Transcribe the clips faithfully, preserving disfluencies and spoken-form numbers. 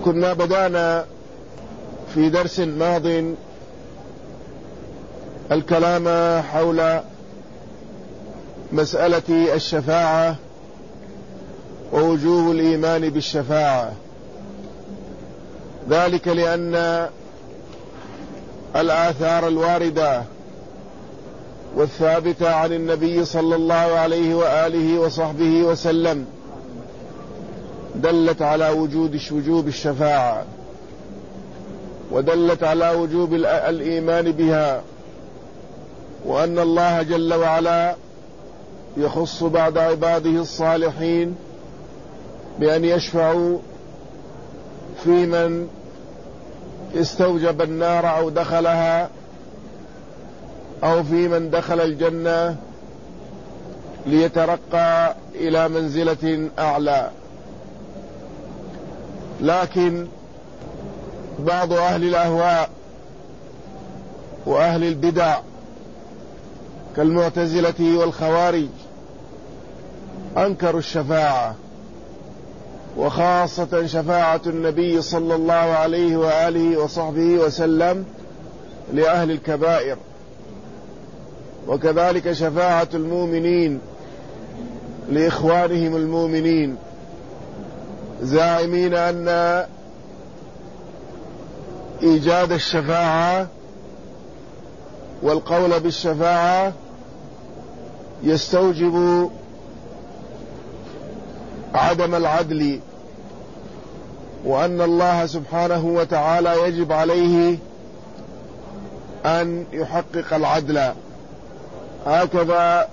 كنا بدأنا في درس ماض الكلام حول مسألة الشفاعة ووجوب الإيمان بالشفاعة، ذلك لأن الآثار الواردة والثابتة عن النبي صلى الله عليه وآله وصحبه وسلم دلت على وجود وجوب الشفاعة، ودلت على وجوب الإيمان بها، وأن الله جل وعلا يخص بعض عباده الصالحين بأن يشفعوا في من استوجب النار أو دخلها، أو في من دخل الجنة ليترقى إلى منزلة أعلى. لكن بعض أهل الأهواء وأهل البدع كالمعتزلة والخوارج أنكروا الشفاعة، وخاصة شفاعة النبي صلى الله عليه وآله وصحبه وسلم لأهل الكبائر، وكذلك شفاعة المؤمنين لإخوانهم المؤمنين، زاعمين أن إيجاد الشفاعة والقول بالشفاعة يستوجب عدم العدل، وأن الله سبحانه وتعالى يجب عليه أن يحقق العدل. هكذا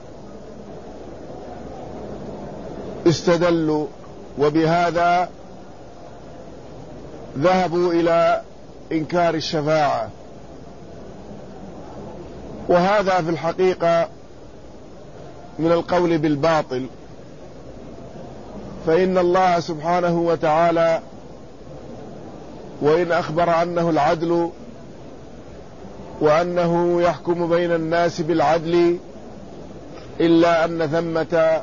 استدلوا، وبهذا ذهبوا إلى إنكار الشفاعة. وهذا في الحقيقة من القول بالباطل، فإن الله سبحانه وتعالى وإن أخبر أنه العدل وأنه يحكم بين الناس بالعدل، إلا أن ثمة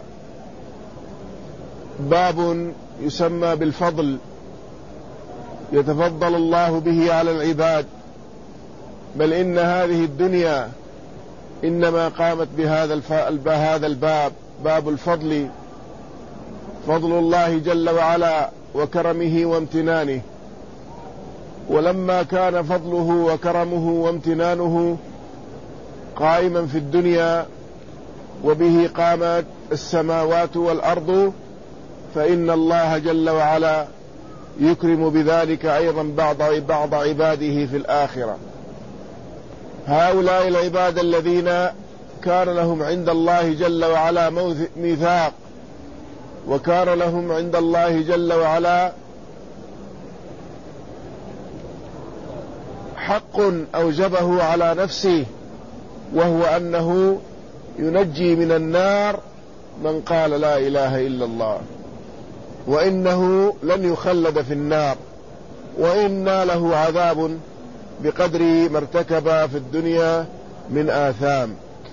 باب يسمى بالفضل يتفضل الله به على العباد، بل إن هذه الدنيا إنما قامت بهذا هذا الباب، باب الفضل، فضل الله جل وعلا وكرمه وامتنانه. ولما كان فضله وكرمه وامتنانه قائما في الدنيا وبه قامت السماوات والأرض، فإن الله جل وعلا يكرم بذلك أيضا بعض بعض عباده في الآخرة. هؤلاء العباد الذين كان لهم عند الله جل وعلا ميثاق، وكان لهم عند الله جل وعلا حق أوجبه على نفسه، وهو أنه ينجي من النار من قال لا إله إلا الله، وإنه لن يخلد في النار، وإن له عذاب بقدر ما ارتكب في الدنيا من آثام.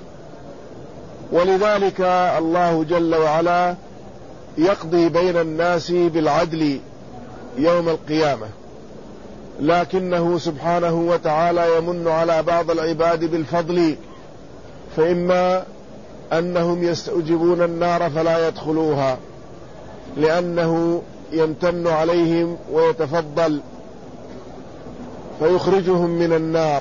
ولذلك الله جل وعلا يقضي بين الناس بالعدل يوم القيامة، لكنه سبحانه وتعالى يمن على بعض العباد بالفضل، فإما أنهم يستوجبون النار فلا يدخلوها لأنه يمتن عليهم ويتفضل فيخرجهم من النار،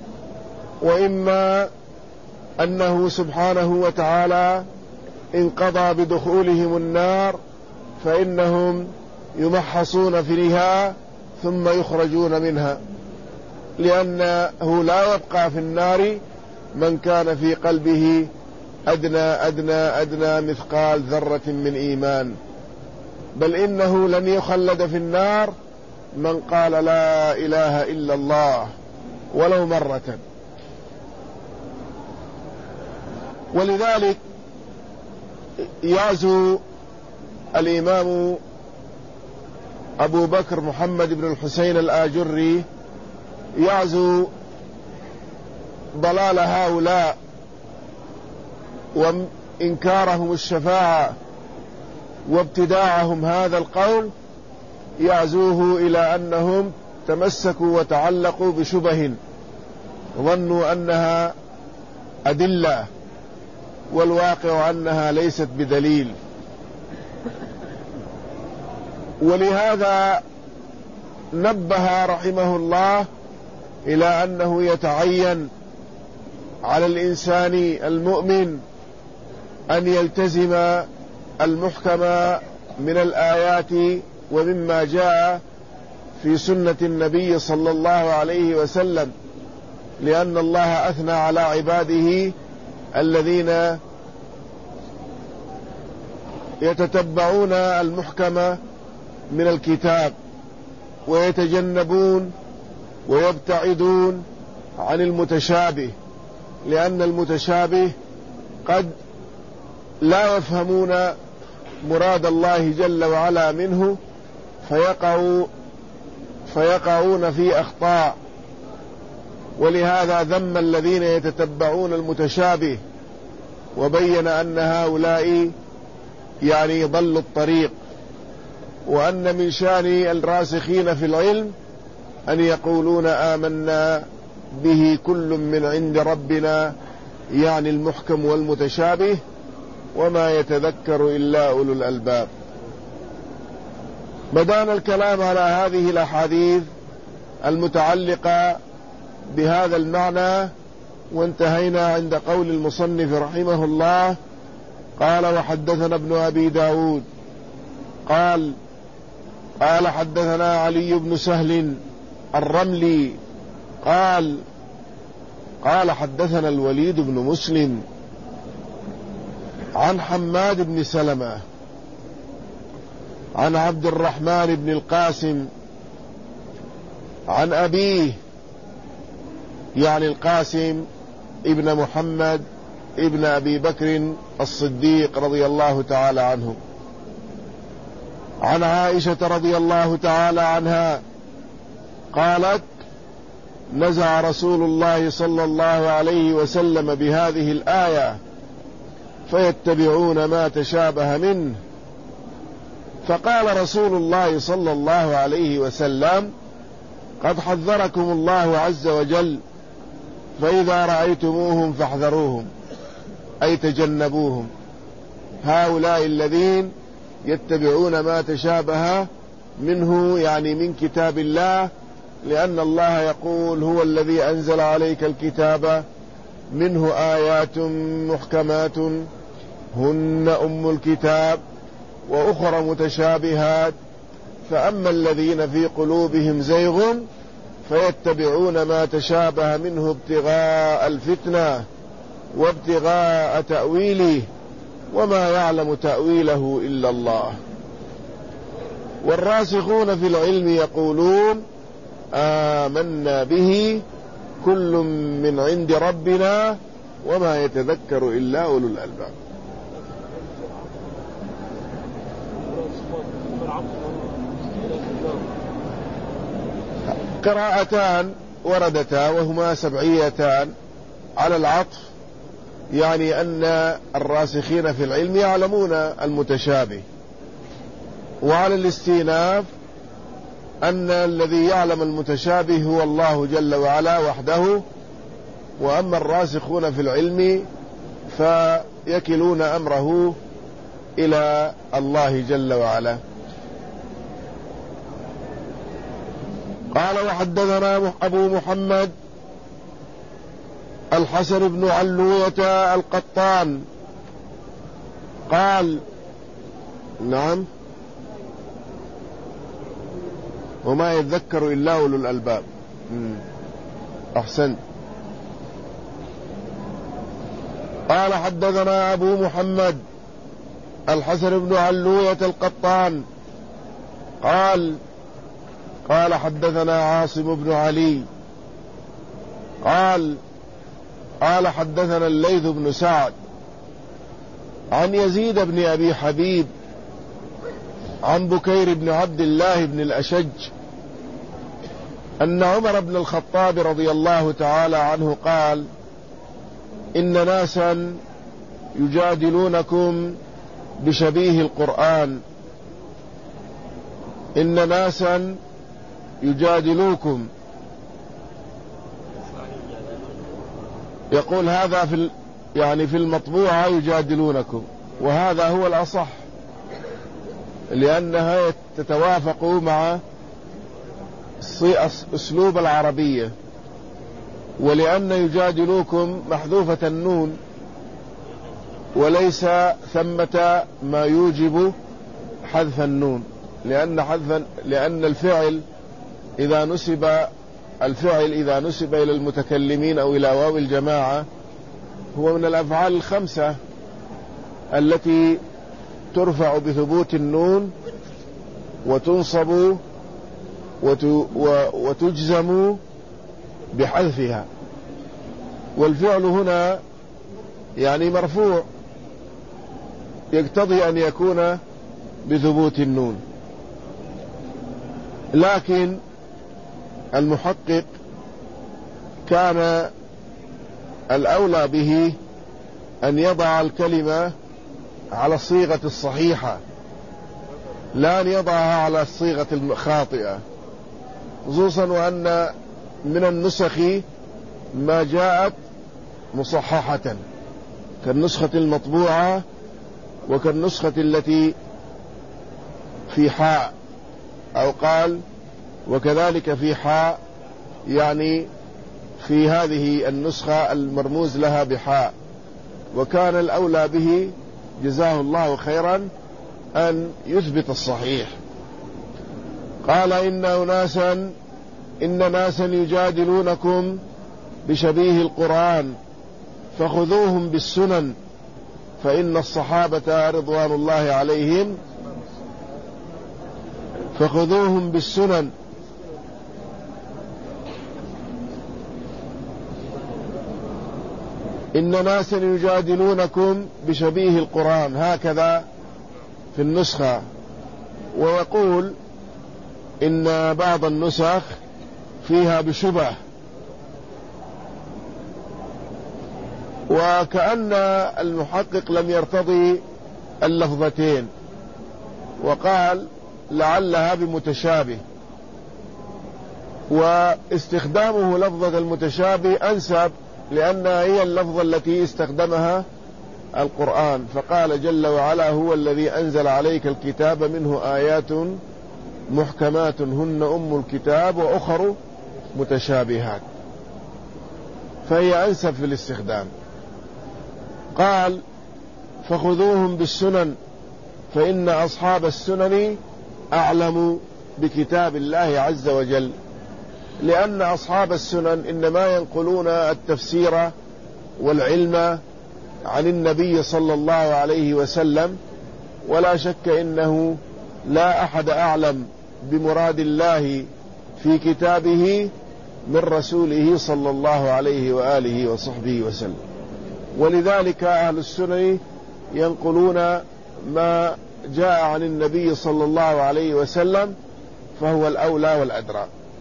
وإما أنه سبحانه وتعالى إن قضى بدخولهم النار فإنهم يمحصون فيها ثم يخرجون منها، لأنه لا يبقى في النار من كان في قلبه أدنى أدنى أدنى مثقال ذرة من إيمان، بل إنه لن يخلد في النار من قال لا إله إلا الله ولو مرة. ولذلك يعزو الإمام أبو بكر محمد بن الحسين الآجري يعزو ضلال هؤلاء وإنكارهم الشفاعة وابتداعهم هذا القول يعزوه إلى أنهم تمسكوا وتعلقوا بشبه ظنوا أنها أدلة، والواقع أنها ليست بدليل. ولهذا نبه رحمه الله إلى أنه يتعين على الإنسان المؤمن أن يلتزم المحكم من الآيات ومما جاء في سنة النبي صلى الله عليه وسلم، لأن الله أثنى على عباده الذين يتتبعون المحكم من الكتاب ويتجنبون ويبتعدون عن المتشابه، لأن المتشابه قد لا يفهمون مراد الله جل وعلا منه فيقعوا فيقعون في أخطاء. ولهذا ذم الذين يتتبعون المتشابه وبين أن هؤلاء يعني ضلوا الطريق، وأن من شأن الراسخين في العلم أن يقولون آمنا به كل من عند ربنا، يعني المحكم والمتشابه، وما يتذكر إلا أولو الألباب. بدأنا الكلام على هذه الأحاديث المتعلقة بهذا المعنى، وانتهينا عند قول المصنف رحمه الله قال: وحدثنا ابن أبي داود قال قال حدثنا علي بن سهل الرملي قال قال حدثنا الوليد بن مسلم عن حماد بن سلمة عن عبد الرحمن بن القاسم عن أبيه، يعني القاسم ابن محمد ابن أبي بكر الصديق رضي الله تعالى عنه، عن عائشة رضي الله تعالى عنها قالت: نزع رسول الله صلى الله عليه وسلم بهذه الآية: فيتبعون ما تشابه منه. فقال رسول الله صلى الله عليه وسلم: قد حذركم الله عز وجل، فإذا رأيتموهم فاحذروهم، أي تجنبوهم، هؤلاء الذين يتبعون ما تشابه منه، يعني من كتاب الله، لأن الله يقول: هو الذي أنزل عليك الكتاب منه آيات محكمات هن أم الكتاب وأخرى متشابهات، فأما الذين في قلوبهم زيغ فيتبعون ما تشابه منه ابتغاء الفتنة وابتغاء تأويله وما يعلم تأويله إلا الله. والراسخون في العلم يقولون: آمنا به كل من عند ربنا وما يتذكر إلا أولو الألباب. قراءتان وردتا وهما سبعيتان على العطف، يعني أن الراسخين في العلم يعلمون المتشابه، وعلى الاستئناف أن الذي يعلم المتشابه هو الله جل وعلا وحده، وأما الراسخون في العلم فيكلون أمره إلى الله جل وعلا. قال: وحدثنا أبو محمد الحسن بن علوية القطان قال: نعم، وما يتذكر إلا أولو الألباب. أحسن. قال: حدثنا أبو محمد الحسن بن علوية القطان قال قال حدثنا عاصم بن علي قال قال حدثنا الليث بن سعد عن يزيد بن أبي حبيب عن بكير بن عبد الله بن الأشج أن عمر بن الخطاب رضي الله تعالى عنه قال: إن ناسا يجادلونكم بشبيه القرآن، إن ناسا يجادلوكم، يقول هذا في يعني في المطبوعة يجادلونكم، وهذا هو الأصح لأنها تتوافق مع أسلوب العربية، ولأن يجادلوكم محذوفة النون وليس ثمة ما يوجب حذف النون، لأن حذف لأن الفعل إذا نسب الفعل إذا نسب إلى المتكلمين أو إلى واو الجماعة هو من الأفعال الخمسة التي ترفع بثبوت النون وتنصب وتجزم بحذفها، والفعل هنا يعني مرفوع يقتضي أن يكون بثبوت النون، لكن المحقق كان الأولى به أن يضع الكلمة على الصيغة الصحيحة لا أن يضعها على الصيغة الخاطئة، خصوصا وأن من النسخ ما جاءت مصححة كالنسخة المطبوعة وكالنسخة التي في حاء، أو قال وكذلك في حاء، يعني في هذه النسخة المرموز لها بحاء، وكان الأولى به جزاه الله خيرا أن يثبت الصحيح. قال إن ناسا إن ناسا يجادلونكم بشبيه القرآن فخذوهم بالسنن فإن الصحابة رضوان الله عليهم فخذوهم بالسنن إن ناسا يجادلونكم بشبيه القرآن، هكذا في النسخة. ويقول إن بعض النسخ فيها بشبه، وكأن المحقق لم يرتضي اللفظتين وقال لعلها بمتشابه، واستخدامه لفظة المتشابه أنسب لأنها هي اللفظة التي استخدمها القرآن، فقال جل وعلا هو الذي أنزل عليك الكتاب منه آيات محكمات هن أم الكتاب وأخر متشابهات، فهي أنسب في الاستخدام. قال فخذوهم بالسنن فإن أصحاب السنن أعلم بكتاب الله عز وجل، لأن أصحاب السنن إنما ينقلون التفسير والعلم عن النبي صلى الله عليه وسلم، ولا شك إنه لا أحد أعلم بمراد الله في كتابه من رسوله صلى الله عليه وآله وصحبه وسلم، ولذلك أهل السنن ينقلون ما جاء عن النبي صلى الله عليه وسلم فهو الأولى والأدرى.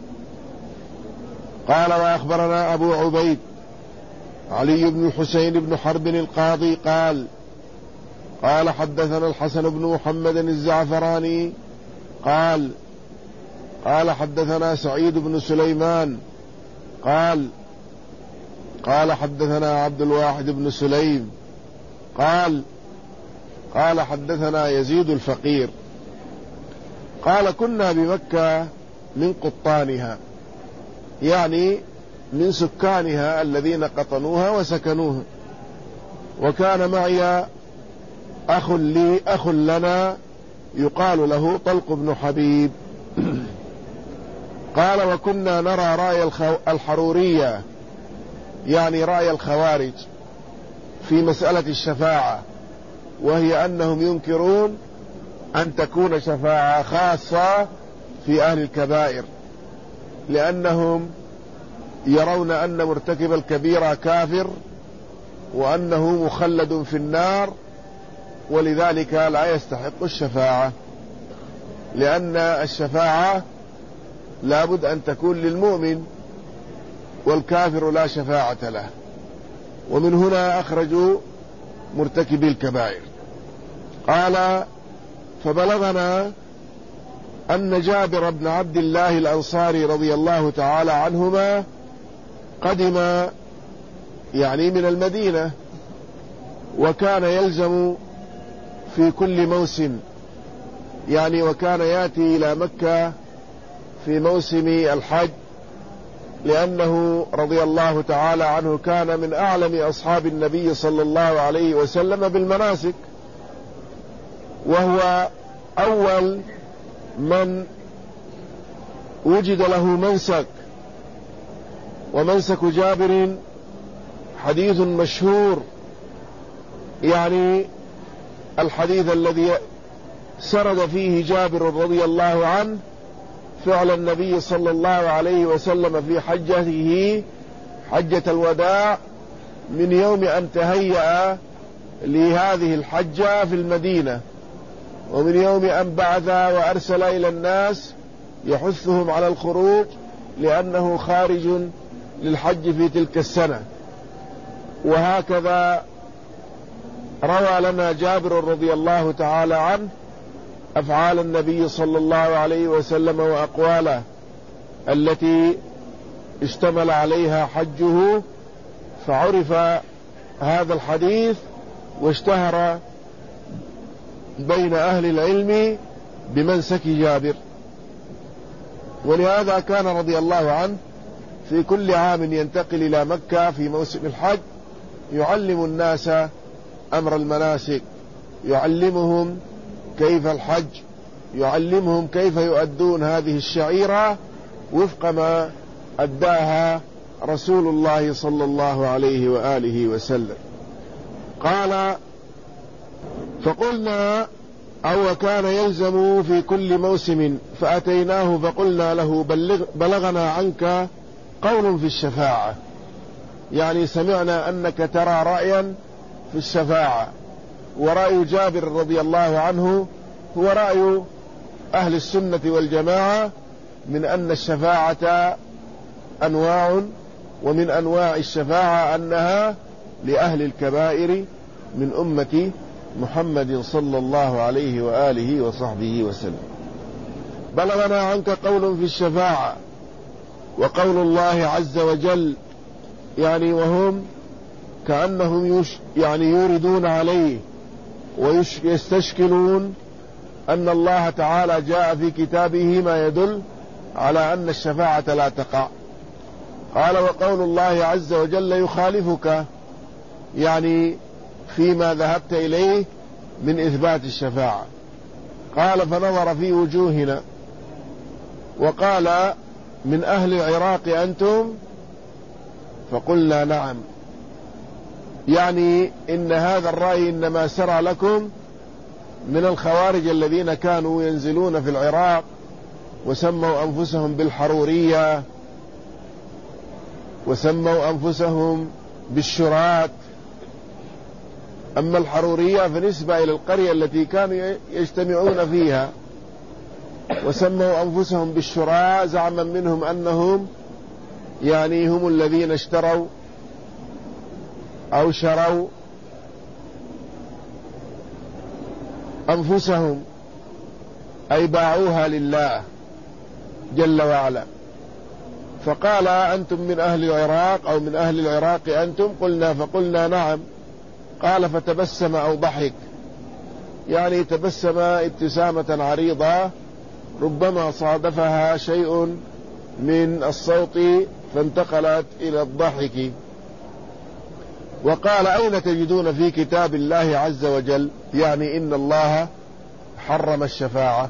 قال وأخبرنا أبو عبيد علي بن حسين بن حرب القاضي قال قال حدثنا الحسن بن محمد الزعفراني قال قال حدثنا سعيد بن سليمان قال قال حدثنا عبد الواحد بن سليم قال قال حدثنا يزيد الفقير قال كنا بمكة من قطانها، يعني من سكانها الذين قطنوها وسكنوها، وكان معي أخ لي أخ لنا يقال له طلق بن حبيب. قال وكنا نرى رأي الحرورية، يعني رأي الخوارج في مسألة الشفاعة، وهي أنهم ينكرون أن تكون شفاعة خاصة في أهل الكبائر، لأنهم يرون أن مرتكب الكبيرة كافر وأنه مخلد في النار، ولذلك لا يستحق الشفاعة، لأن الشفاعة لابد أن تكون للمؤمن والكافر لا شفاعة له، ومن هنا أخرجوا مرتكبي الكبائر. قال فبلغنا أن جابر بن عبد الله الأنصاري رضي الله تعالى عنهما قدم يعني من المدينة، وكان يلزم في كل موسم، يعني وكان يأتي إلى مكة في موسم الحج، لأنه رضي الله تعالى عنه كان من أعلم أصحاب النبي صلى الله عليه وسلم بالمناسك، وهو أول من وجد له منسك. ومنسك جابر حديث مشهور، يعني الحديث الذي سرد فيه جابر رضي الله عنه فعل النبي صلى الله عليه وسلم في حجته حجة الوداع من يوم أن تهيأ لهذه الحجة في المدينة، ومن يوم أن بعث وأرسل إلى الناس يحثهم على الخروج لأنه خارج للحج في تلك السنة. وهكذا روى لنا جابر رضي الله تعالى عنه أفعال النبي صلى الله عليه وسلم وأقواله التي اشتمل عليها حجه، فعرف هذا الحديث واشتهر بين أهل العلم بمنسك جابر. ولهذا كان رضي الله عنه في كل عام ينتقل إلى مكة في موسم الحج يعلم الناس أمر المناسك، يعلمهم كيف الحج، يعلمهم كيف يؤدون هذه الشعيرة وفق ما أداها رسول الله صلى الله عليه وآله وسلم. قال: فقلنا أو كان يلزم في كل موسم فأتيناه فقلنا له بلغ بلغنا عنك قول في الشفاعة، يعني سمعنا أنك ترى رأيا في الشفاعة. ورأي جابر رضي الله عنه هو رأي أهل السنة والجماعة من أن الشفاعة أنواع، ومن أنواع الشفاعة أنها لأهل الكبائر من أمة محمد صلى الله عليه وآله وصحبه وسلم. بلغنا عنك قول في الشفاعة، وقول الله عز وجل يعني وهم كأنهم يش يعني يوردون عليه ويستشكلون أن الله تعالى جاء في كتابه ما يدل على أن الشفاعة لا تقع. قال: وقول الله عز وجل يخالفك، يعني فيما ذهبت إليه من إثبات الشفاعة. قال: فنظر في وجوهنا وقال: من أهل العراق أنتم؟ فقلنا: نعم. يعني إن هذا الرأي إنما سرى لكم من الخوارج الذين كانوا ينزلون في العراق وسموا أنفسهم بالحرورية وسموا أنفسهم بالشرات. أما الحرورية فنسبة إلى القرية التي كانوا يجتمعون فيها، وسموا أنفسهم بالشراء زعما منهم أنهم يعني هم الذين اشتروا أو شروا أنفسهم، أي باعوها لله جل وعلا. فقال: أنتم من أهل العراق أو من أهل العراق أنتم؟ قلنا فقلنا نعم. قال: فتبسم أو ضحك، يعني تبسم ابتسامة عريضة ربما صادفها شيء من الصوت فانتقلت إلى الضحك. وقال: أين تجدون في كتاب الله عز وجل؟ يعني إن الله حرم الشفاعة.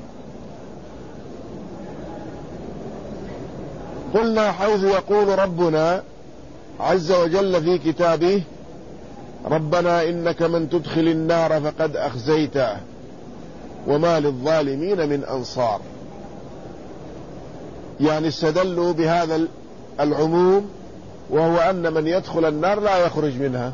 قلنا: حيث يقول ربنا عز وجل في كتابه: ربنا إنك من تدخل النار فقد أخزيته وما للظالمين من أنصار. يعني استدلوا بهذا العموم، وهو أن من يدخل النار لا يخرج منها.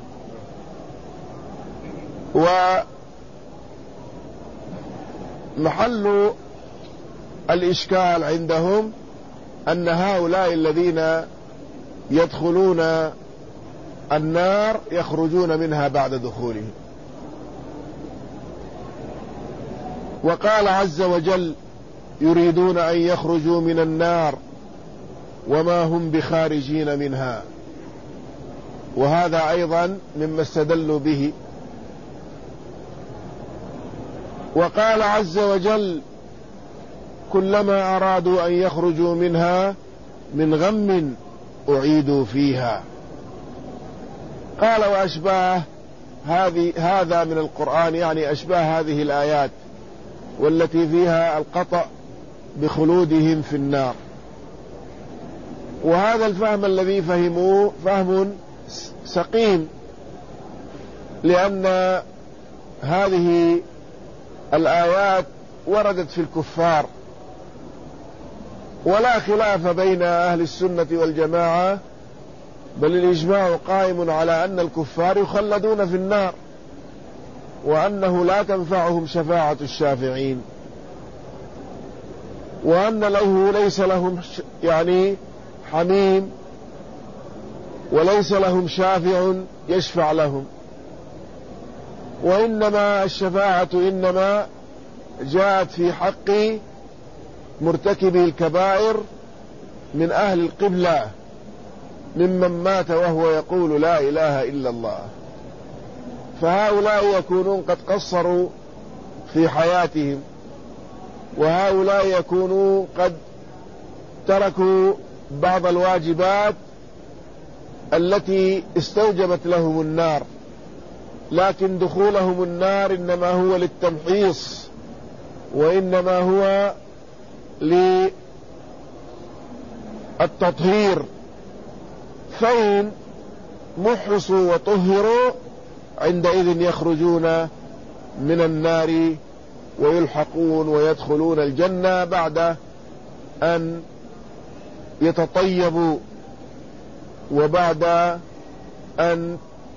ومحل الإشكال عندهم أن هؤلاء الذين يدخلون النار يخرجون منها بعد دخولهم. وقال عز وجل يريدون أن يخرجوا من النار وما هم بخارجين منها. وهذا أيضا مما استدلوا به. وقال عز وجل: كلما أرادوا أن يخرجوا منها من غم أعيدوا فيها. قال: وأشباه هذه هذا من القرآن، يعني أشباه هذه الآيات والتي فيها القطع بخلودهم في النار. وهذا الفهم الذي فهموه فهم سقيم، لأن هذه الآيات وردت في الكفار، ولا خلاف بين أهل السنة والجماعة، بل الإجماع قائم على أن الكفار يخلدون في النار، وأنه لا تنفعهم شفاعة الشافعين، وأن له ليس لهم يعني حميم، وليس لهم شافع يشفع لهم، وإنما الشفاعة إنما جاءت في حق مرتكبي الكبائر من أهل القبلة، ممن مات وهو يقول لا إله إلا الله، فهؤلاء يكونون قد قصروا في حياتهم، وهؤلاء يكونوا قد تركوا بعض الواجبات التي استوجبت لهم النار، لكن دخولهم النار إنما هو للتمحيص، وإنما هو للتطهير، فإن محصوا وطهروا عندئذ يخرجون من النار ويلحقون ويدخلون الجنة بعد أن يتطيبوا، وبعد أن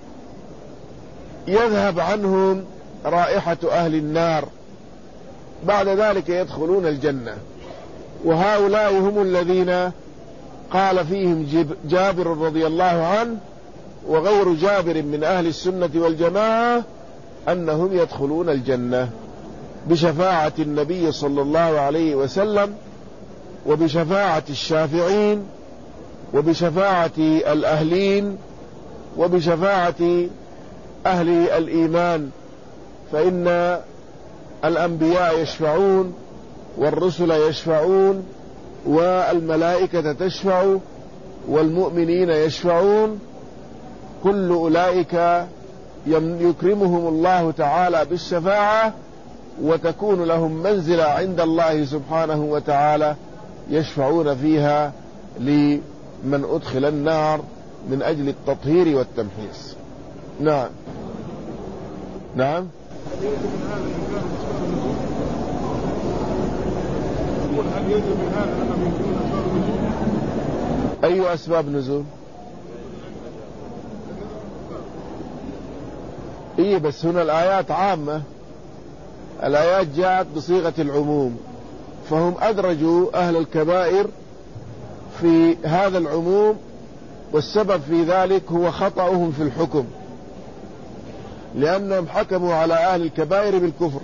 يذهب عنهم رائحة أهل النار، بعد ذلك يدخلون الجنة. وهؤلاء هم الذين قال فيهم جابر رضي الله عنه وغير جابر من أهل السنة والجماعة أنهم يدخلون الجنة بشفاعة النبي صلى الله عليه وسلم، وبشفاعة الشافعين، وبشفاعة الأهلين، وبشفاعة أهل الإيمان، فإن الأنبياء يشفعون، والرسل يشفعون، والملائكة تشفع، والمؤمنين يشفعون، كل أولئك يكرمهم الله تعالى بالشفاعة، وتكون لهم منزلة عند الله سبحانه وتعالى يشفعون فيها لمن أدخل النار من أجل التطهير والتمحيص. نعم نعم أي أسباب نزول؟ إيه بس هنا الآيات عامة، الآيات جاءت بصيغة العموم، فهم أدرجوا أهل الكبائر في هذا العموم، والسبب في ذلك هو خطأهم في الحكم، لأنهم حكموا على أهل الكبائر بالكفر،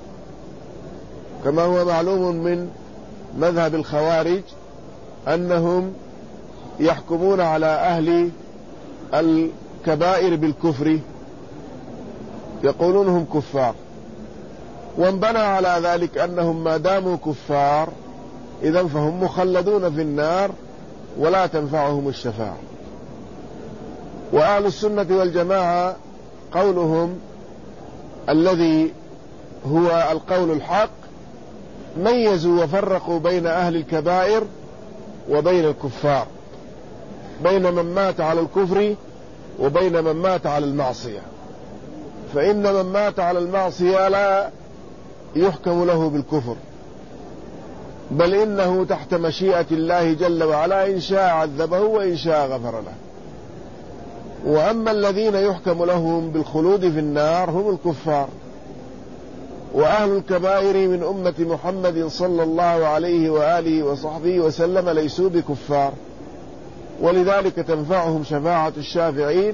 كما هو معلوم من مذهب الخوارج أنهم يحكمون على أهل الكبائر بالكفر، يقولونهم كفار، وانبنى على ذلك أنهم ما داموا كفار إذن فهم مخلدون في النار ولا تنفعهم الشفاعة. وأهل السنة والجماعة قولهم الذي هو القول الحق ميزوا وفرقوا بين أهل الكبائر وبين الكفار، بين من مات على الكفر وبين من مات على المعصية، فإن من مات على المعصية لا يحكم له بالكفر، بل إنه تحت مشيئة الله جل وعلا، إن شاء عذبه وإن شاء غفر له. وأما الذين يحكم لهم بالخلود في النار هم الكفار. وأهل الكبائر من أمة محمد صلى الله عليه وآله وصحبه وسلم ليسوا بكفار، ولذلك تنفعهم شفاعة الشافعين،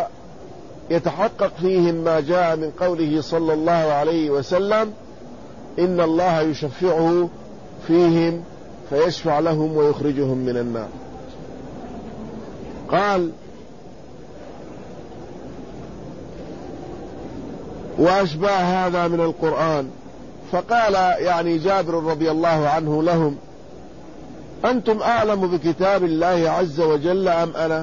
ويتحقق فيهم ما جاء من قوله صلى الله عليه وسلم: إن الله يشفعه فيهم فيشفع لهم ويخرجهم من النار. قال: وأشباه هذا من القرآن. فقال يعني جابر رضي الله عنه لهم: أنتم أعلم بكتاب الله عز وجل أم أنا؟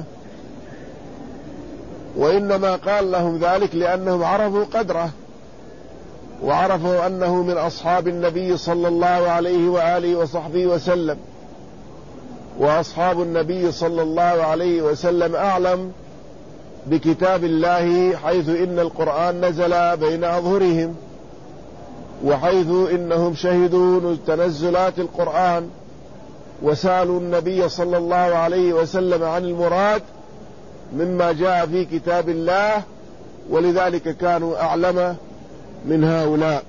وإنما قال لهم ذلك لأنهم عرفوا قدره، وعرفوا أنه من أصحاب النبي صلى الله عليه وآله وصحبه وسلم، وأصحاب النبي صلى الله عليه وسلم أعلم بكتاب الله، حيث إن القرآن نزل بين أظهرهم، وحيث إنهم شهدوا تنزلات القرآن وسألوا النبي صلى الله عليه وسلم عن المراد مما جاء في كتاب الله، ولذلك كانوا أعلم من هؤلاء.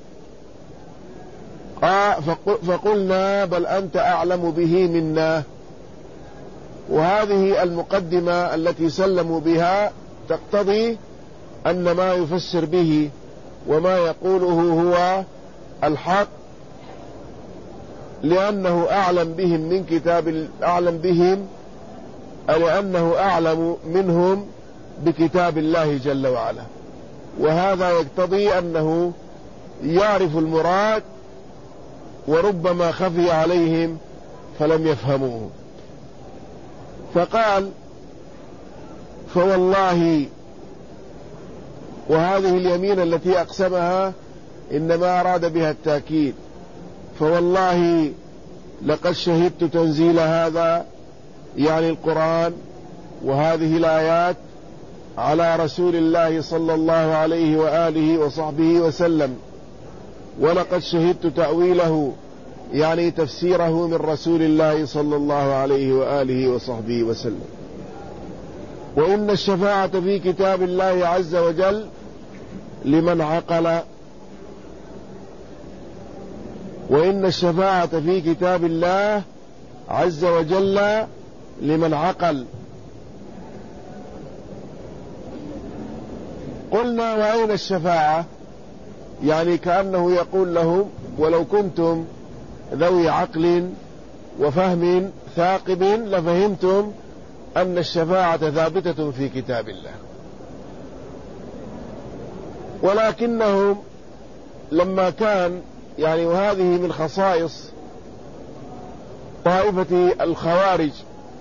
فقلنا: بل أنت أعلم به منا. وهذه المقدمة التي سلموا بها تقتضي أن ما يفسر به وما يقوله هو الحق، لأنه أعلم بهم من كتاب أعلم بهم لأنه أعلم منهم بكتاب الله جل وعلا، وهذا يقتضي أنه يعرف المراد، وربما خفي عليهم فلم يفهموه. فقال: فوالله، وهذه اليمين التي أقسمها إنما أراد بها التأكيد، فوالله لقد شهدت تنزيل هذا يعني القرآن وهذه الآيات على رسول الله صلى الله عليه وآله وصحبه وسلم، ولقد شهدت تأويله يعني تفسيره من رسول الله صلى الله عليه وآله وصحبه وسلم. وإن الشفاعة في كتاب الله عز وجل لمن عقل وإن الشفاعة في كتاب الله عز وجل لمن عقل. قلنا: وأين الشفاعة؟ يعني كأنه يقول لهم: ولو كنتم ذوي عقل وفهم ثاقب لفهمتم أن الشفاعة ثابتة في كتاب الله. ولكنهم لما كان يعني وهذه من خصائص طائفة الخوارج،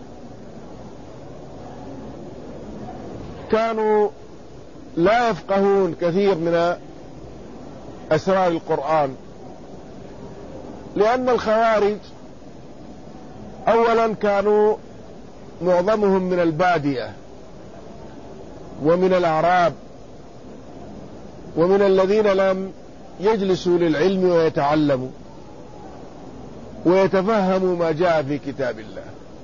كانوا لا يفقهون كثير من أسرار القرآن، لأن الخوارج أولا كانوا معظمهم من البادية ومن الأعراب ومن الذين لم يجلسوا للعلم ويتعلموا ويتفهموا ما جاء في كتاب الله.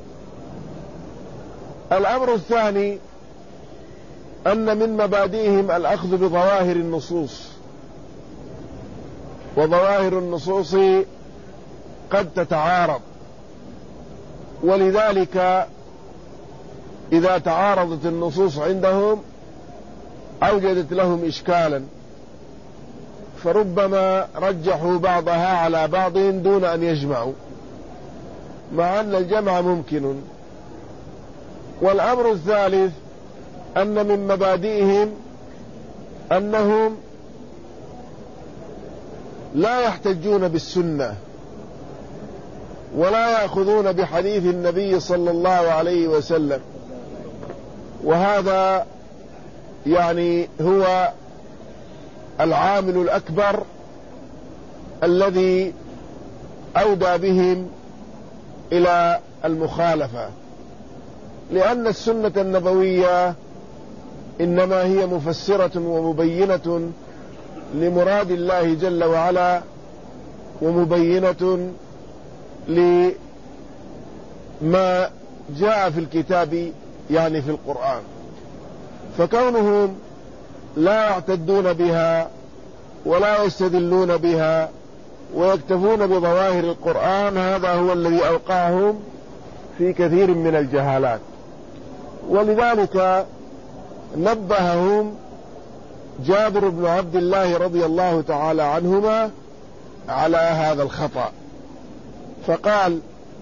الأمر الثاني أن من مبادئهم الأخذ بظواهر النصوص، وظواهر النصوص قد تتعارض، ولذلك إذا تعارضت النصوص عندهم أوجدت لهم إشكالا، فربما رجحوا بعضها على بعض دون أن يجمعوا، مع أن الجمع ممكن. والأمر الثالث أن من مبادئهم أنهم لا يحتجون بالسنة ولا يأخذون بحديث النبي صلى الله عليه وسلم، وهذا يعني هو العامل الأكبر الذي أودى بهم إلى المخالفة، لأن السنة النبوية إنما هي مفسرة ومبينة لمراد الله جل وعلا، ومبينة لما جاء في الكتاب يعني في القرآن. فكونهم لا يعتدون بها ولا يستدلون بها ويكتفون بظواهر القرآن، هذا هو الذي أوقعهم في كثير من الجهالات. ولذلك نبههم جابر بن عبد الله رضي الله تعالى عنهما على هذا الخطأ، فقال: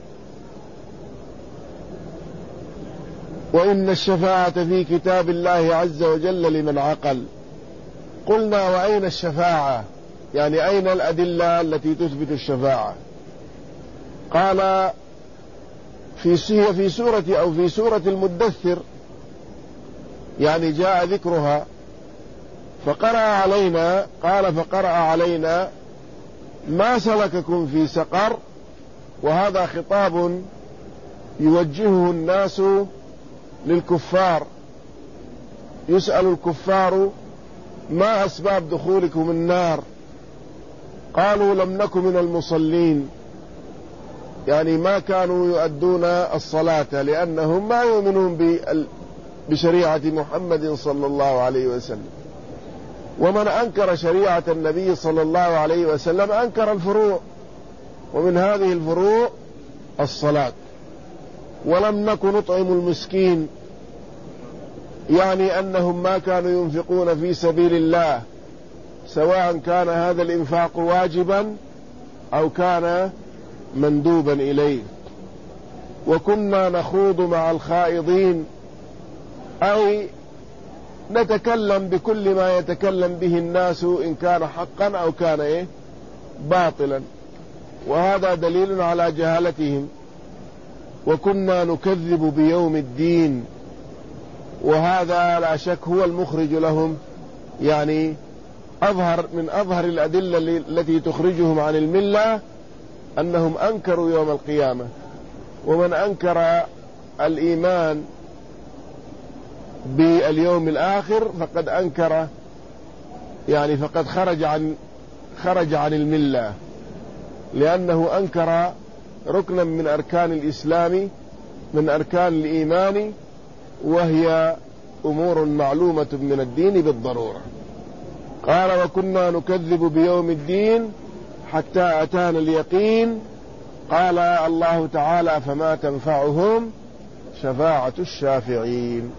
وإن الشفاعة في كتاب الله عز وجل لمن عقل. قلنا: وأين الشفاعة؟ يعني أين الأدلة التي تثبت الشفاعة؟ قال: في في سورة أو في سورة المدثر، يعني جاء ذكرها، فقرأ علينا، قال: فقرأ علينا ما سلككم في سقر. وهذا خطاب يوجهه الناس للكفار، يسأل الكفار: ما أسباب دخولكم النار؟ قالوا: لم نك من المصلين، يعني ما كانوا يؤدون الصلاة لأنهم ما يؤمنون بشريعة محمد صلى الله عليه وسلم. ومن أنكر شريعة النبي صلى الله عليه وسلم أنكر الفروع، ومن هذه الفروع الصلاة. ولم نك نطعم المسكين، يعني أنهم ما كانوا ينفقون في سبيل الله، سواء كان هذا الإنفاق واجبا أو كان مندوبا إليه. وكنا نخوض مع الخائضين، أي نتكلم بكل ما يتكلم به الناس إن كان حقا أو كان إيه باطلا، وهذا دليل على جهالتهم. وكنا نكذب بيوم الدين، وهذا لا شك هو المخرج لهم، يعني أظهر من أظهر الأدلة التي تخرجهم عن الملة أنهم أنكروا يوم القيامة. ومن أنكر الإيمان باليوم الآخر فقد أنكر، يعني فقد خرج عن خرج عن الملة، لأنه أنكر ركنا من أركان الإسلام، من أركان الإيمان، وهي أمور معلومة من الدين بالضرورة. قال: وكنا نكذب بيوم الدين حتى أتانا اليقين. قال الله تعالى: فما تنفعهم شفاعة الشافعين.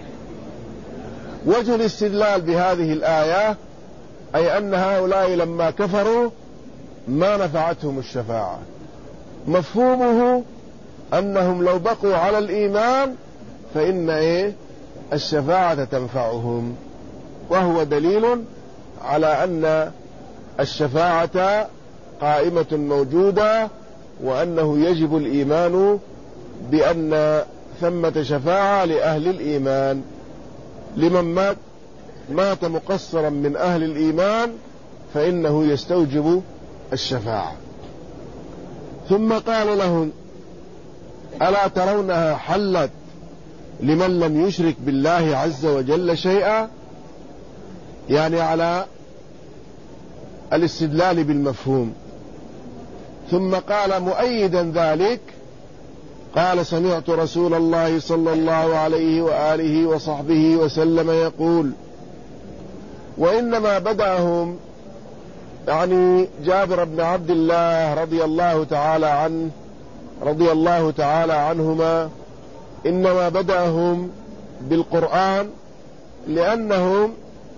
وجه الاستدلال بهذه الآية أي أن هؤلاء لما كفروا ما نفعتهم الشفاعة. مفهومه أنهم لو بقوا على الإيمان فإن إيه الشفاعة تنفعهم، وهو دليل على أن الشفاعة قائمة موجودة، وأنه يجب الإيمان بأن ثمة شفاعة لأهل الإيمان، لمن مات مات مقصرا من أهل الإيمان فإنه يستوجب الشفاعة. ثم قال لهم: ألا ترونها حلت لمن لم يشرك بالله عز وجل شيئا، يعني على الاستدلال بالمفهوم. ثم قال مؤيدا ذلك، قال: سمعت رسول الله صلى الله عليه وآله وصحبه وسلم يقول: وإنما بدأهم، يعني جابر بن عبد الله رضي الله تعالى عنه رضي الله تعالى عنهما، إنما بدأهم بالقرآن لأنهم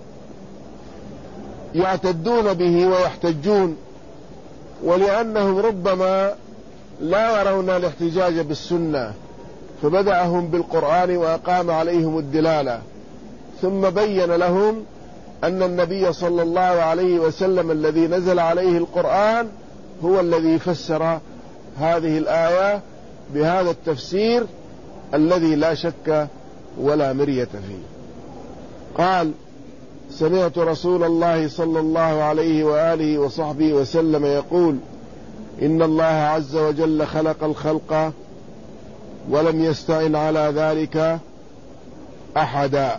يعتدون به ويحتجون، ولأنهم ربما لا يرون الاحتجاج بالسنة، فبدأهم بالقرآن وأقام عليهم الدلالة، ثم بين لهم أن النبي صلى الله عليه وسلم الذي نزل عليه القرآن هو الذي فسر هذه الآية بهذا التفسير الذي لا شك ولا مرية فيه. قال: سمعت رسول الله صلى الله عليه وآله وصحبه وسلم يقول: إن الله عز وجل خلق الخلق ولم يستعن على ذلك أحدا،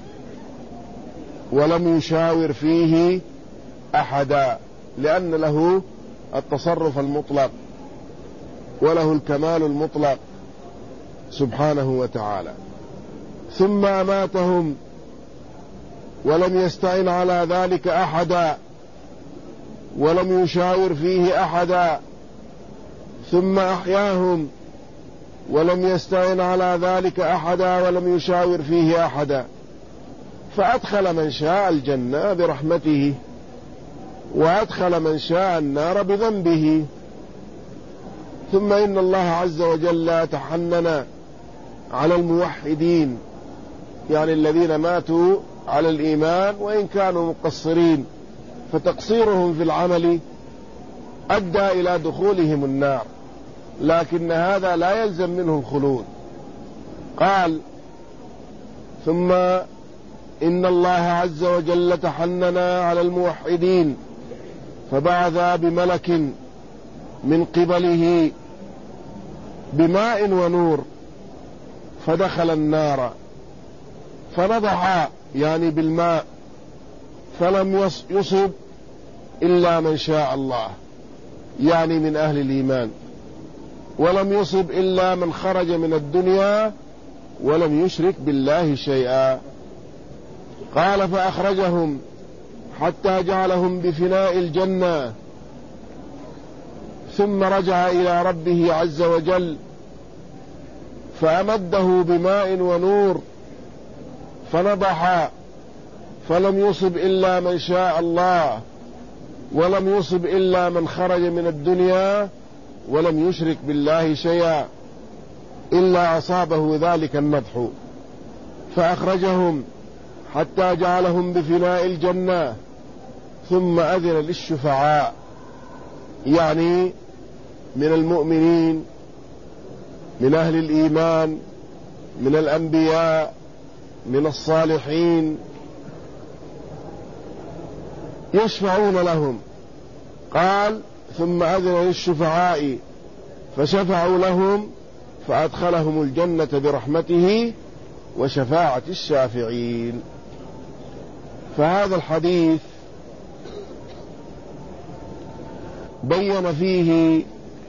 ولم يشاور فيه أحدا، لأن له التصرف المطلق وله الكمال المطلق سبحانه وتعالى. ثم أماتهم ولم يستعن على ذلك أحدا، ولم يشاور فيه أحدا، ثم أحياهم ولم يستعن على ذلك أحدا، ولم يشاور فيه أحدا، فأدخل من شاء الجنة برحمته وأدخل من شاء النار بذنبه. ثم إن الله عز وجل تحنن على الموحدين، يعني الذين ماتوا على الإيمان وإن كانوا مقصرين، فتقصيرهم في العمل أدى إلى دخولهم النار، لكن هذا لا يلزم منهم خلود. قال: ثم إن الله عز وجل تحنن على الموحدين فبعث بملك من قبله بماء ونور فدخل النار فنضح، يعني بالماء، فلم يصب إلا من شاء الله، يعني من أهل الإيمان، ولم يصب إلا من خرج من الدنيا ولم يشرك بالله شيئا. قال: فأخرجهم حتى جعلهم بفناء الجنة، ثم رجع إلى ربه عز وجل فأمده بماء ونور فنضح، فلم يصب إلا من شاء الله، ولم يصب إلا من خرج من الدنيا ولم يشرك بالله شيئا، إلا أصابه ذلك النضح. فأخرجهم حتى جعلهم بفناء الجنة، ثم أذن للشفعاء، يعني من المؤمنين، من أهل الإيمان، من الأنبياء، من الصالحين، يشفعون لهم. قال: ثم أذن للشفعاء فشفعوا لهم فأدخلهم الجنة برحمته وشفاعة الشافعين. فهذا الحديث بين فيه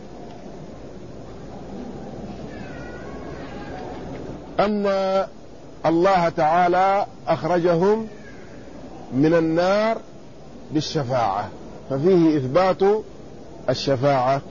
أن الله تعالى أخرجهم من النار بالشفاعة، ففيه إثبات الشفاعة،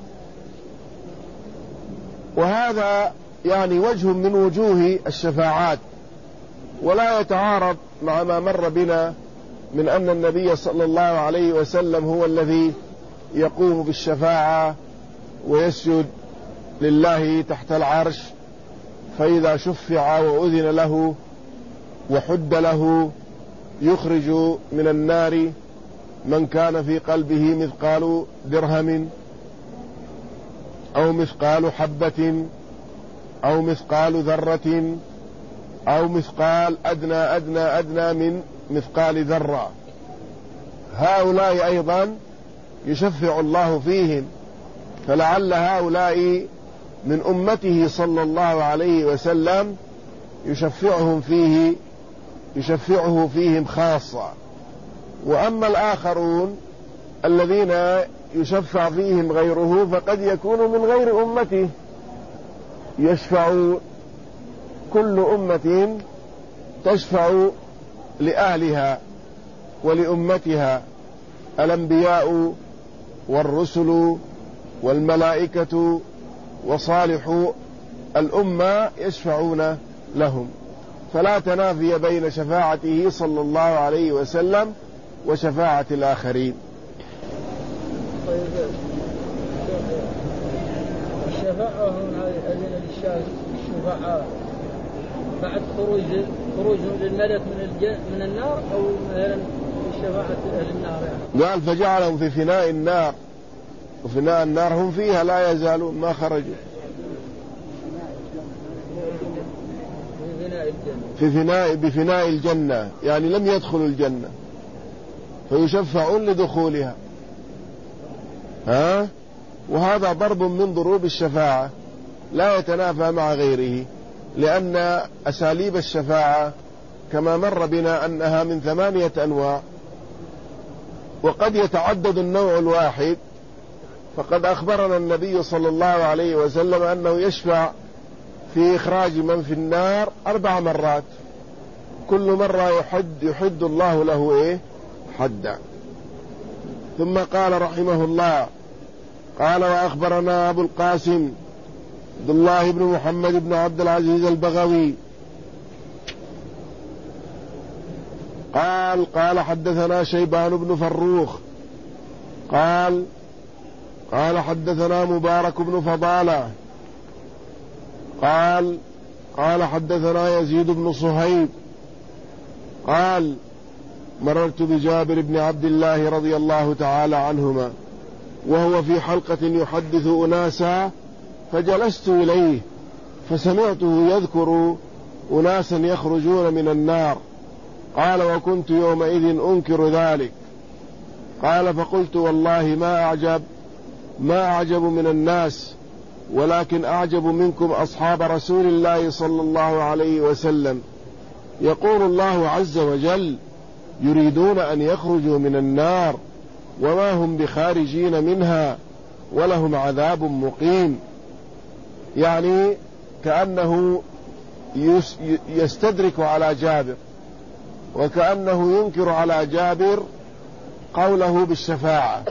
وهذا يعني وجه من وجوه الشفاعات، ولا يتعارض مع ما مر بنا من أن النبي صلى الله عليه وسلم هو الذي يقوم بالشفاعة ويسجد لله تحت العرش، فإذا شفع وأذن له وحد له يخرج من النار من كان في قلبه مثقال درهم أو مثقال حبة أو مثقال ذرة أو مثقال أدنى أدنى أدنى من مثقال ذرة. هؤلاء أيضا يشفع الله فيهم، فلعل هؤلاء من أمته صلى الله عليه وسلم يشفعهم فيه يشفعه فيهم خاصة. وأما الآخرون الذين يشفع فيهم غيره فقد يكون من غير أمته، يشفع كل أمة تشفع لأهلها ولأمتها، الأنبياء والرسل والملائكة وصالح الأمة يشفعون لهم، فلا تنافي بين شفاعته صلى الله عليه وسلم وشفاعة الآخرين. طيب الشفاعة هنا أذن للشفعاء بعد خروج خروجهم للملك من الج... من النار، أو مثلا شفاعة أهل النار يعني. قال: فجعلهم في فناء النار، وفناء النار هم فيها لا يزالون ما خرجوا، في فناء بفناء الجنة، يعني لم يدخلوا الجنة فيشفعون لدخولها. ها؟ وهذا ضرب من ضروب الشفاعة لا يتنافى مع غيره، لأن أساليب الشفاعة كما مر بنا أنها من ثمانية أنواع، وقد يتعدد النوع الواحد. فقد أخبرنا النبي صلى الله عليه وسلم أنه يشفع في إخراج من في النار أربع مرات، كل مرة يحد, يحد الله له إيه؟ حدا. ثم قال رحمه الله: قال: وأخبرنا أبو القاسم عبد الله بن محمد بن عبد العزيز البغوي قال: قال حدثنا شيبان بن فروخ قال قال حدثنا مبارك بن فضالة قال قال حدثنا يزيد بن صهيب قال مررت بجابر بن عبد الله رضي الله تعالى عنهما وهو في حلقة يحدث أناسا فجلست إليه فسمعته يذكر أناسا يخرجون من النار. قال وكنت يومئذ أنكر ذلك. قال فقلت والله ما أعجب ما أعجب من الناس ولكن أعجب منكم أصحاب رسول الله صلى الله عليه وسلم. يقول الله عز وجل يريدون أن يخرجوا من النار وما هم بخارجين منها ولهم عذاب مقيم. يعني كأنه يستدرك على جابر وكأنه ينكر على جابر قوله بالشفاعة،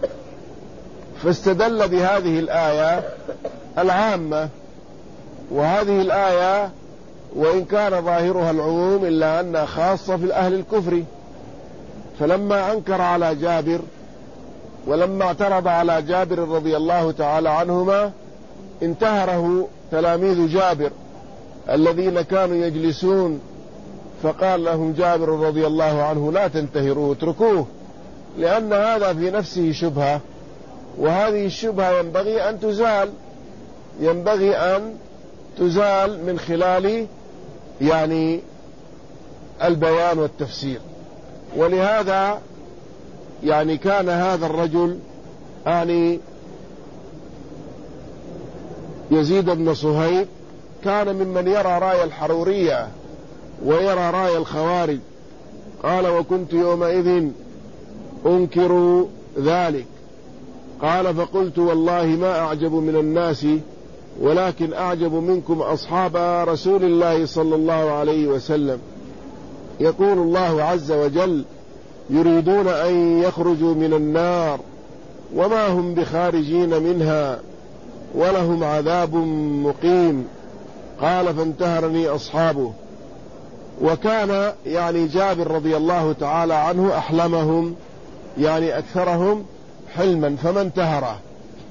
فاستدل بهذه الآية العامة. وهذه الآية وإن كان ظاهرها العموم إلا أنها خاصة في أهل الكفر. فلما أنكر على جابر ولما اعترض على جابر رضي الله تعالى عنهما انتهره تلاميذ جابر الذين كانوا يجلسون، فقال لهم جابر رضي الله عنه لا تنتهروه اتركوه، لأن هذا في نفسه شبهة، وهذه الشبهة ينبغي أن تزال ينبغي أن تزال من خلال يعني البيان والتفسير. ولهذا يعني كان هذا الرجل يعني يزيد بن صهيب كان ممن يرى راي الحرورية ويرى راي الخوارج. قال وكنت يومئذ أنكر ذلك. قال فقلت والله ما أعجب من الناس ولكن أعجب منكم أصحاب رسول الله صلى الله عليه وسلم. يقول الله عز وجل يريدون أن يخرجوا من النار وما هم بخارجين منها ولهم عذاب مقيم. قال فانتهرني أصحابه. وكان يعني جابر رضي الله تعالى عنه أحلمهم يعني أكثرهم حلما فما انتهره،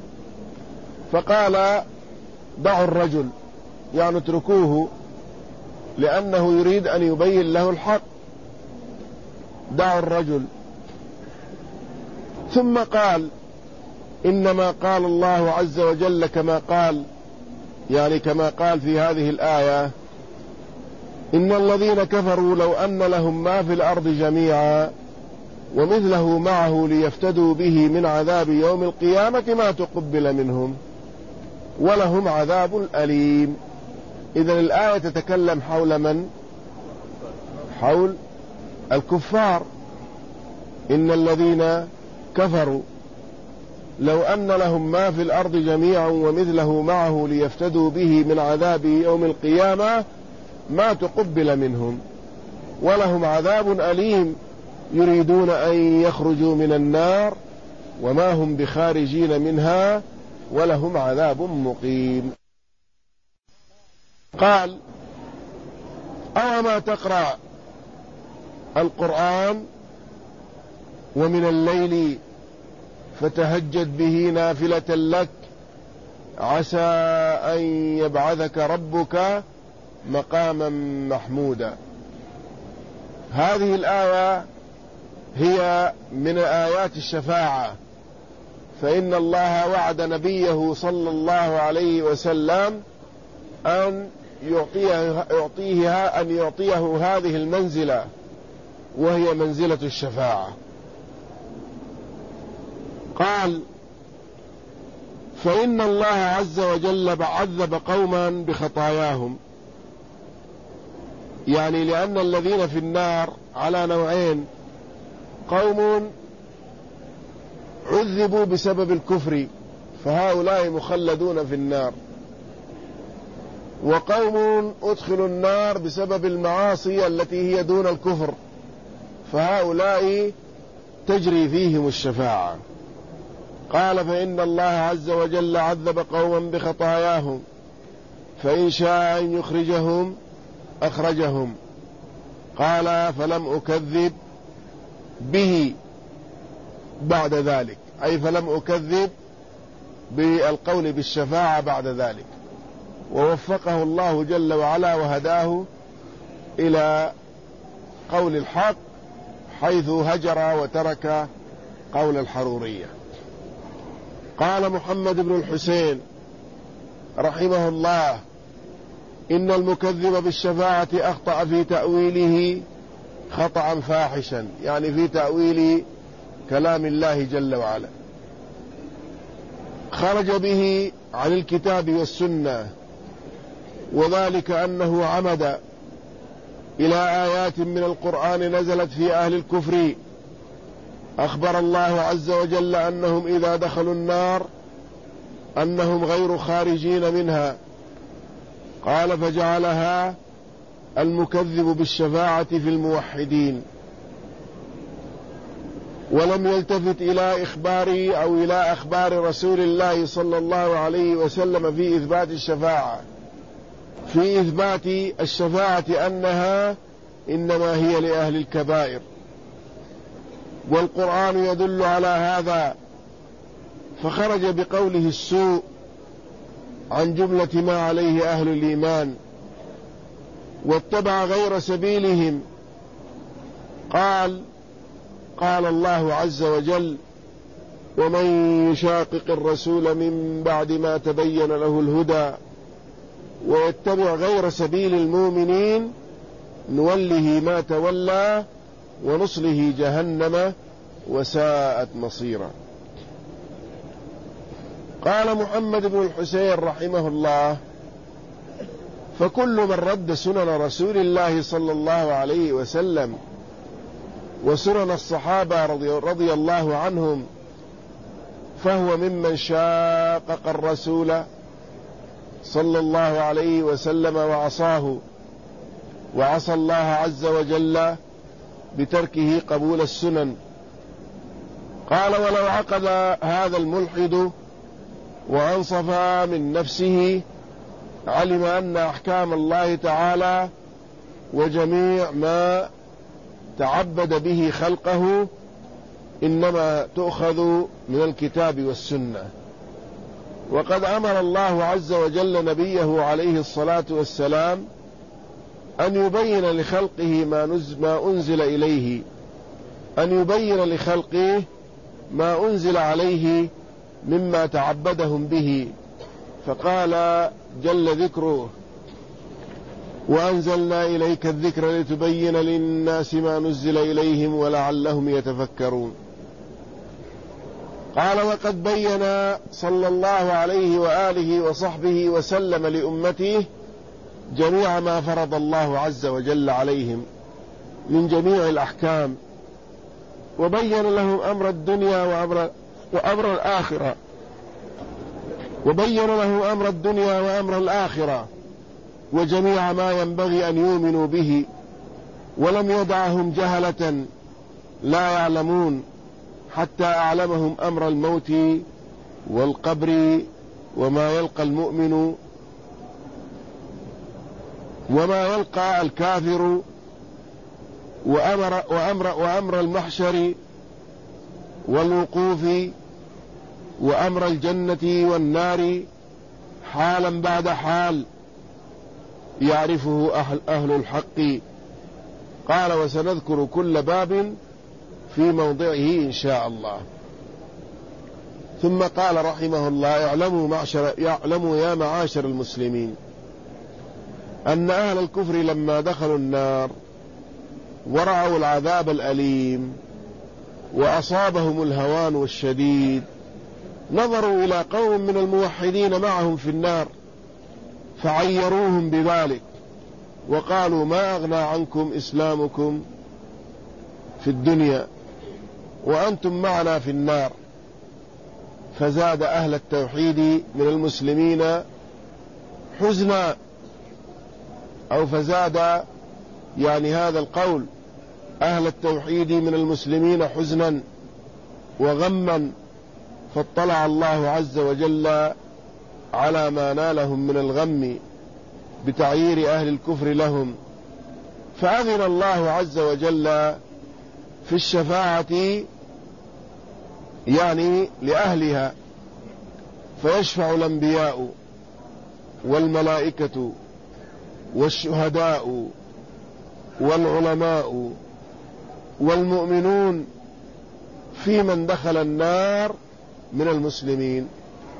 فقال دعوا الرجل يعني اتركوه لأنه يريد أن يبين له الحق، دعوا الرجل. ثم قال إنما قال الله عز وجل كما قال يعني كما قال في هذه الآية إن الذين كفروا لو أن لهم ما في الأرض جميعا ومثله معه ليفتدوا به من عذاب يوم القيامة ما تقبل منهم ولهم عذاب أليم. إذن الآية تتكلم حول من؟ حول الكفار. إن الذين كفروا لو أن لهم ما في الأرض جميعا ومثله معه ليفتدوا به من عذاب يوم القيامة ما تقبل منهم ولهم عذاب أليم يريدون أن يخرجوا من النار وما هم بخارجين منها ولهم عذاب مقيم. قال أوما تقرأ القرآن ومن الليل فتهجد به نافلة لك عسى أن يبعثك ربك مقاما محمودا. هذه الآية هي من آيات الشفاعة، فإن الله وعد نبيه صلى الله عليه وسلم أن يعطيه, يعطيه أن يعطيه هذه المنزلة وهي منزلة الشفاعة. قال فإن الله عز وجل عذب قوما بخطاياهم، يعني لأن الذين في النار على نوعين: قوم عذبوا بسبب الكفر فهؤلاء مخلدون في النار، وقوم أدخلوا النار بسبب المعاصي التي هي دون الكفر فهؤلاء تجري فيهم الشفاعة. قال فإن الله عز وجل عذب قوما بخطاياهم فإن شاء أن يخرجهم أخرجهم. قال فلم أكذب به بعد ذلك، أي فلم أكذب بالقول بالشفاعة بعد ذلك. ووفقه الله جل وعلا وهداه إلى قول الحق، حيث هجر وترك قول الحرورية. قال محمد بن الحسين رحمه الله: إن المكذب بالشفاعة أخطأ في تأويله خطأ فاحشا، يعني في تأويل كلام الله جل وعلا، خرج به عن الكتاب والسنة، وذلك أنه عمد إلى آيات من القرآن نزلت في أهل الكفر، أخبر الله عز وجل أنهم إذا دخلوا النار أنهم غير خارجين منها، قال: فجعلها المكذب بالشفاعة في الموحدين، ولم يلتفت إلى إخباره أو إلى أخبار رسول الله صلى الله عليه وسلم في إثبات الشفاعة في إثبات الشفاعة أنها إنما هي لأهل الكبائر، والقرآن يدل على هذا، فخرج بقوله السوء عن جملة ما عليه أهل الإيمان، واتبع غير سبيلهم. قال قال الله عز وجل: ومن يشاقق الرسول من بعد ما تبين له الهدى ويتبع غير سبيل المؤمنين نوله ما تولى ونصله جهنم وساءت مصيرا. قال محمد بن الحسين رحمه الله: فكل من رد سنن رسول الله صلى الله عليه وسلم وسنن الصحابة رضي, رضي الله عنهم فهو ممن شاقق الرسول صلى الله عليه وسلم وعصاه، وعصى الله عز وجل بتركه قبول السنن. قال: ولو عقد هذا الملحد وأنصف من نفسه علم أن أحكام الله تعالى وجميع ما تعبد به خلقه إنما تؤخذ من الكتاب والسنة. وقد أمر الله عز وجل نبيه عليه الصلاة والسلام أن يبين لخلقه ما, ما أنزل إليه أن يبين لخلقه ما أنزل عليه مما تعبدهم به، فقال جل ذكره: وأنزلنا إليك الذكر لتبين للناس ما نزل إليهم ولعلهم يتفكرون. قال: وقد بين صلى الله عليه وآله وصحبه وسلم لأمته جميع ما فرض الله عز وجل عليهم من جميع الأحكام، وبين لهم أمر الدنيا وأمر, وأمر الآخرة وبين لهم أمر الدنيا وأمر الآخرة وجميع ما ينبغي أن يؤمنوا به، ولم يدعهم جهلة لا يعلمون حتى أعلمهم أمر الموت والقبر وما يلقى المؤمن وما يلقى الكافر، وأمر, وأمر, وأمر المحشر والوقوف، وأمر الجنة والنار حالا بعد حال يعرفه أهل, أهل الحق. قال: وسنذكر كل باب في موضعه إن شاء الله. ثم قال رحمه الله: اعلموا, معشر يعلموا يا معاشر المسلمين أن أهل الكفر لما دخلوا النار ورأوا العذاب الأليم وأصابهم الهوان الشديد نظروا إلى قوم من الموحدين معهم في النار فعيروهم بذلك وقالوا: ما أغنى عنكم إسلامكم في الدنيا وأنتم معنا في النار. فزاد أهل التوحيد من المسلمين حزنا، أو فزاد يعني هذا القول أهل التوحيد من المسلمين حزنا وغما، فاطلع الله عز وجل على ما نالهم من الغم بتعيير أهل الكفر لهم، فأذن الله عز وجل في الشفاعة يعني لأهلها، فيشفع الأنبياء والملائكة والشهداء والعلماء والمؤمنون في من دخل النار من المسلمين،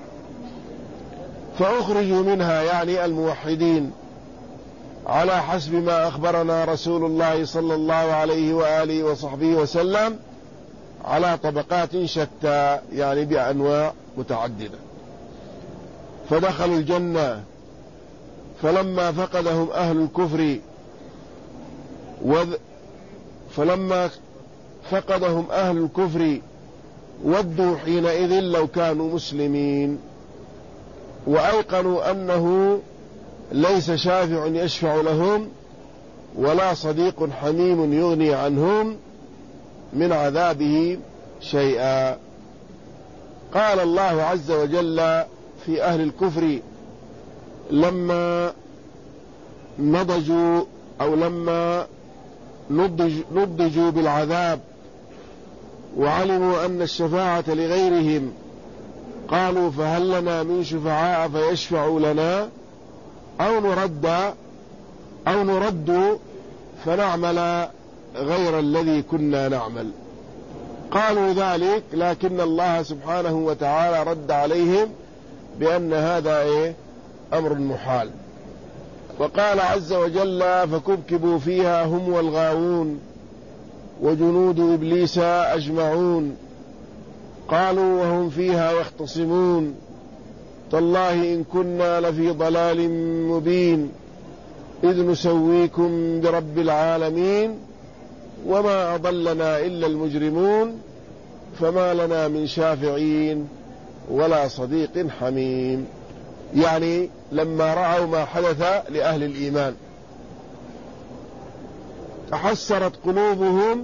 فأخرجوا منها يعني الموحدين، على حسب ما أخبرنا رسول الله صلى الله عليه وآله وصحبه وسلم، على طبقات شتى يعني بأنواع متعددة. فدخلوا الجنة، فلما فقدهم أهل الكفر وذ فلما فقدهم أهل الكفر ودوا حينئذ لو كانوا مسلمين، وأيقنوا أنه ليس شافع يشفع لهم ولا صديق حميم يغني عنهم من عذابه شيئا. قال الله عز وجل في أهل الكفر لما نضجوا أو لما نضج نضجوا بالعذاب وعلموا أن الشفاعة لغيرهم، قالوا فهل لنا من شفعاء فيشفعوا لنا أو نرد أو نرد فنعمل غير الذي كنا نعمل. قالوا ذلك، لكن الله سبحانه وتعالى رد عليهم بأن هذا إيه؟ أمر محال. وقال عز وجل فكبكبوا فيها هم والغاوون وجنود إبليس أجمعون، قالوا وهم فيها يختصمون تالله إن كنا لفي ضلال مبين إذ نسويكم برب العالمين وما أضلنا إلا المجرمون فما لنا من شافعين ولا صديق حميم. يعني لما رأوا ما حدث لأهل الإيمان تحسرت قلوبهم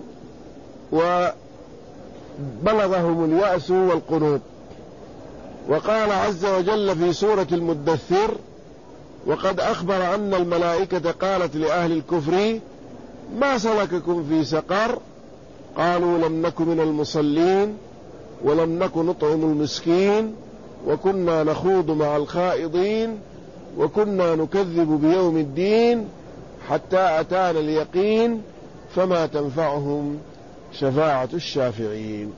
وبلغهم اليأس والقنوط. وقال عز وجل في سورة المدثر وقد أخبر أن الملائكة قالت لأهل الكفر ما سلككم في سقر، قالوا لم نك من المصلين ولم نك نطعم المسكين وكنا نخوض مع الخائضين وكنا نكذب بيوم الدين حتى أتانا اليقين فما تنفعهم شفاعة الشافعين.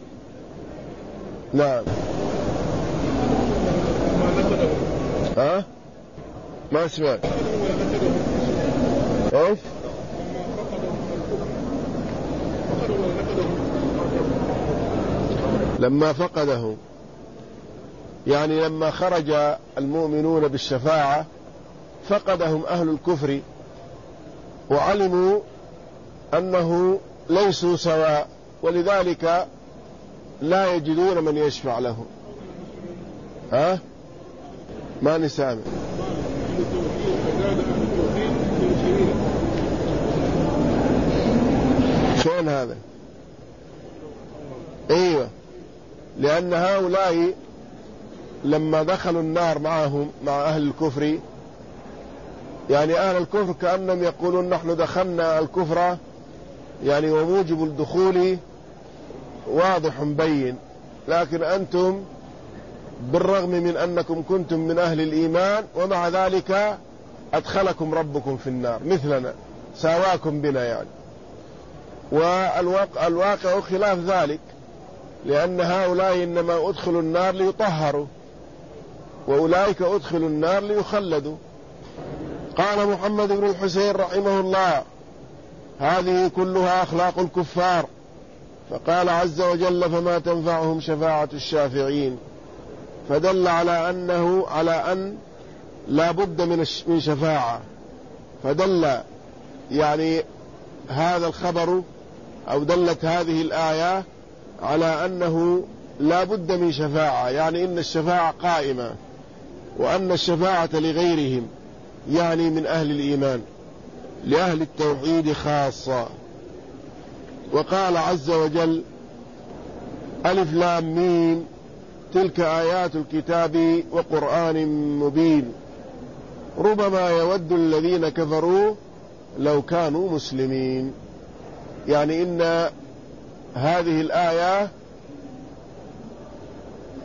نعم. ها ما سمعت ايش؟ لما فقدهم يعني لما خرج المؤمنون بالشفاعة فقدهم أهل الكفر وعلموا أنه ليسوا سواء، ولذلك لا يجدون من يشفع لهم. ها ما نسامع. شلون هذا؟ ايوه، لأن هؤلاء لما دخلوا النار معهم مع أهل الكفر، يعني أهل الكفر كأنهم يقولون نحن دخلنا الكفر يعني وموجب الدخول واضح بين، لكن أنتم بالرغم من أنكم كنتم من أهل الإيمان ومع ذلك أدخلكم ربكم في النار مثلنا، ساواكم بنا يعني. والواقع خلاف ذلك، لأن هؤلاء إنما أدخلوا النار ليطهروا وأولئك أدخلوا النار ليخلدوا. قال محمد بن الحسين رحمه الله هذه كلها أخلاق الكفار. فقال عز وجل فما تنفعهم شفاعة الشافعين، فدل على أنه على أن لا بد من من شفاعة، فدل يعني هذا الخبر أو دلت هذه الآية على أنه لا بد من شفاعة، يعني إن الشفاعة قائمة، وأن الشفاعة لغيرهم يعني من أهل الإيمان لأهل التوحيد خاصة. وقال عز وجل ألف لام ميم تلك آيات الكتاب وقرآن مبين ربما يود الذين كفروا لو كانوا مسلمين. يعني إن هذه الآية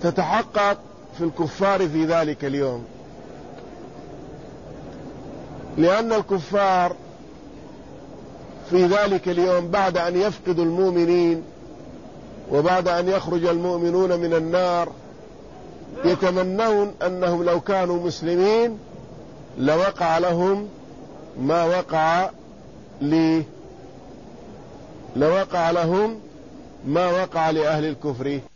تتحقق في الكفار في ذلك اليوم، لأن الكفار في ذلك اليوم بعد أن يفقدوا المؤمنين وبعد أن يخرج المؤمنون من النار يتمنون أنهم لو كانوا مسلمين لوقع لهم ما وقع لي لوقع لهم ما وقع لأهل الكفر.